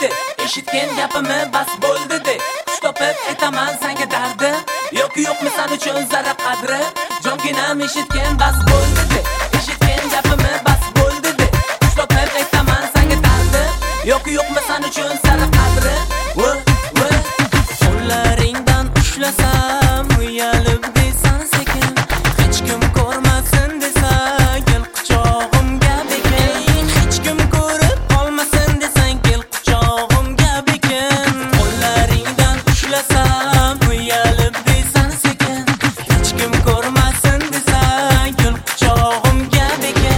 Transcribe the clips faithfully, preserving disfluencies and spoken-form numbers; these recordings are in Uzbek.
de, eshitgan gapimni bas bo'ldi de. Kuch topib aytaman senga dardi, yoki yo'qmi sen uchun zarra qadri. Jonginam eshitgan bas bo'ldi de, eshitgan gapimni bas bo'ldi de. Kuch topib aytaman senga dardi, yoki yo'qmi sen uchun zarra qadri. Wo wo qo'llaringdan ushlasam uyalib deysan sekin, hech kim ko'rmasin desa gel quchog'imga bekin, hech kim ko'rib qolmasin desang gel quchog'imga bekin. Qo'llaringdan ushlasam uyalib deysan sekin, hech kim ko'rmasin desa gel quchog'imga bekin.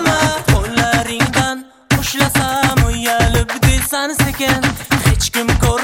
Qo'llaringdan ushlasam uyalib deysan sekin, hech kim ko'r